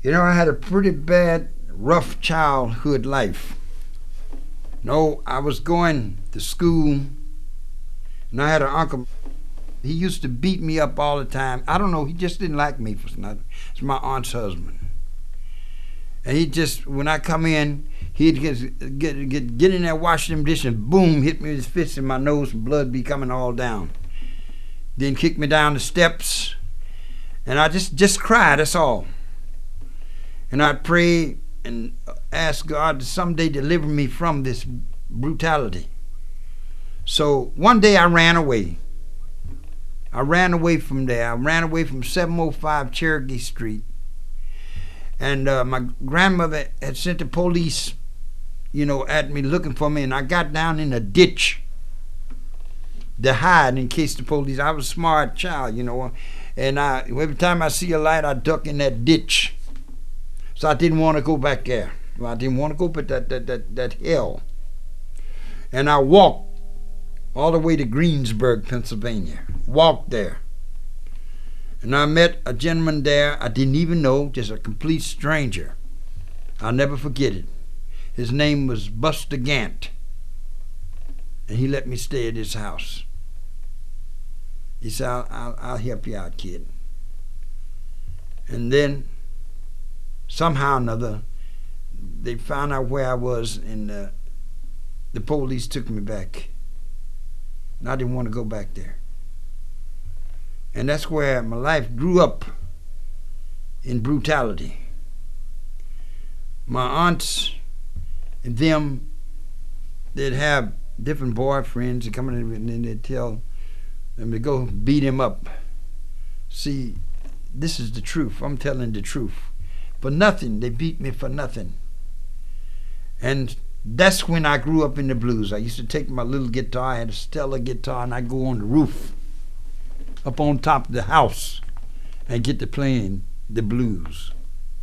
You know, I had a pretty bad, rough childhood life. No, I was going to school, and I had an uncle. He used to beat me up all the time. I don't know, he just didn't like me for nothing. It's my aunt's husband. And he just, when I come in, he'd get in there, wash them dishes, and boom, hit me with his fist in my nose, and blood be coming all down. Then kick me down the steps, and I just cry, that's all. And I'd pray and ask God to someday deliver me from this brutality. So one day I ran away. I ran away from there. I ran away from 705 Cherokee Street. And my grandmother had sent the police, at me looking for me, and I got down in a ditch to hide in case the police. I was a smart child, and every time I see a light, I duck in that ditch. So I didn't want to go back there. I didn't want to go but that hell. And I walked all the way to Greensburg, Pennsylvania. Walked there. And I met a gentleman there I didn't even know, just a complete stranger. I'll never forget it. His name was Buster Gant. And he let me stay at his house. He said, I'll help you out, kid. And then, somehow or another, they found out where I was, and the police took me back. And I didn't want to go back there. And that's where my life grew up, in brutality. My aunts and them, they'd have different boyfriends and come in and they'd tell them to go beat him up. See, this is the truth. I'm telling the truth. For nothing. They beat me for nothing. And that's when I grew up in the blues. I used to take my little guitar. I had a Stella guitar, and I'd go on the roof up on top of the house and get to playing the blues.